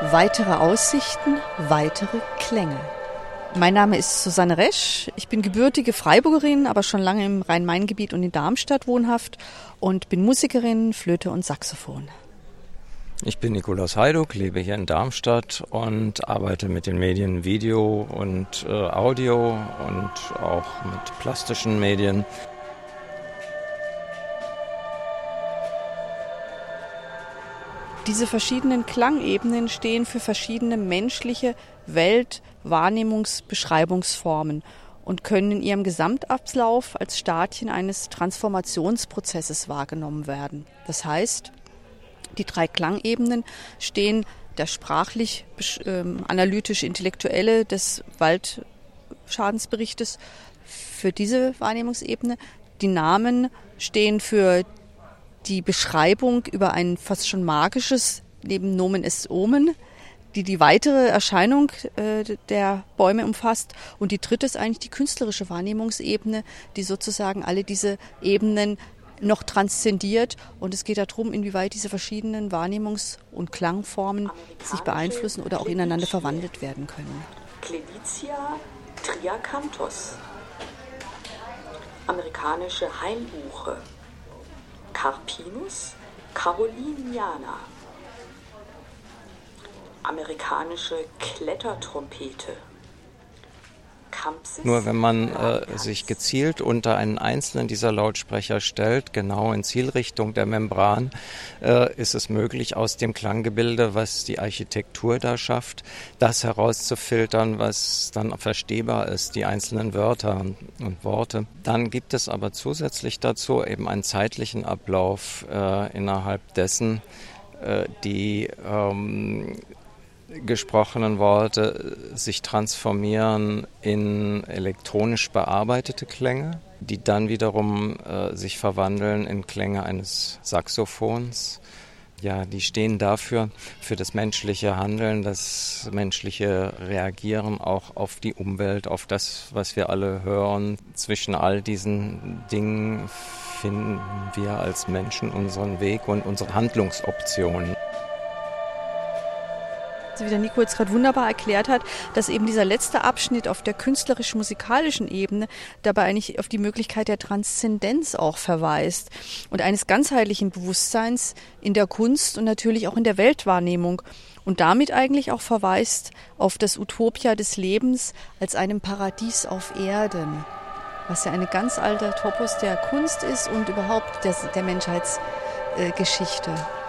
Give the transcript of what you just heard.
Weitere Aussichten, weitere Klänge. Mein Name ist Susanne Resch. Ich bin gebürtige Freiburgerin, aber schon lange im Rhein-Main-Gebiet und in Darmstadt wohnhaft und bin Musikerin, Flöte und Saxophon. Ich bin Nikolaus Heiduk, lebe hier in Darmstadt und arbeite mit den Medien Video und Audio und auch mit plastischen Medien. Diese verschiedenen Klangebenen stehen für verschiedene menschliche Weltwahrnehmungsbeschreibungsformen und können in ihrem Gesamtablauf als Stadien eines Transformationsprozesses wahrgenommen werden. Das heißt, die 3 Klangebenen stehen der sprachlich-analytisch-intellektuelle des Waldschadensberichtes für diese Wahrnehmungsebene. Die Namen stehen für die Beschreibung über ein fast schon magisches, neben Nomen est Omen, die weitere Erscheinung der Bäume umfasst. Und die dritte ist eigentlich die künstlerische Wahrnehmungsebene, die sozusagen alle diese Ebenen noch transzendiert. Und es geht darum, inwieweit diese verschiedenen Wahrnehmungs- und Klangformen sich beeinflussen oder auch ineinander verwandelt werden können. Cledicia triacanthus, amerikanische Hainbuche, Carpinus caroliniana, amerikanische Klettertrompete. Nur wenn man sich gezielt unter einen einzelnen dieser Lautsprecher stellt, genau in Zielrichtung der Membran, ist es möglich, aus dem Klanggebilde, was die Architektur da schafft, das herauszufiltern, was dann verstehbar ist, die einzelnen Wörter und Worte. Dann gibt es aber zusätzlich dazu eben einen zeitlichen Ablauf, innerhalb dessen die gesprochenen Worte sich transformieren in elektronisch bearbeitete Klänge, die dann wiederum sich verwandeln in Klänge eines Saxophons. Ja, die stehen dafür, für das menschliche Handeln, das menschliche Reagieren auch auf die Umwelt, auf das, was wir alle hören. Zwischen all diesen Dingen finden wir als Menschen unseren Weg und unsere Handlungsoptionen. Wie der Nico jetzt gerade wunderbar erklärt hat, dass eben dieser letzte Abschnitt auf der künstlerisch-musikalischen Ebene dabei eigentlich auf die Möglichkeit der Transzendenz auch verweist und eines ganzheitlichen Bewusstseins in der Kunst und natürlich auch in der Weltwahrnehmung und damit eigentlich auch verweist auf das Utopia des Lebens als einem Paradies auf Erden, was ja eine ganz alte Topos der Kunst ist und überhaupt der Menschheitsgeschichte.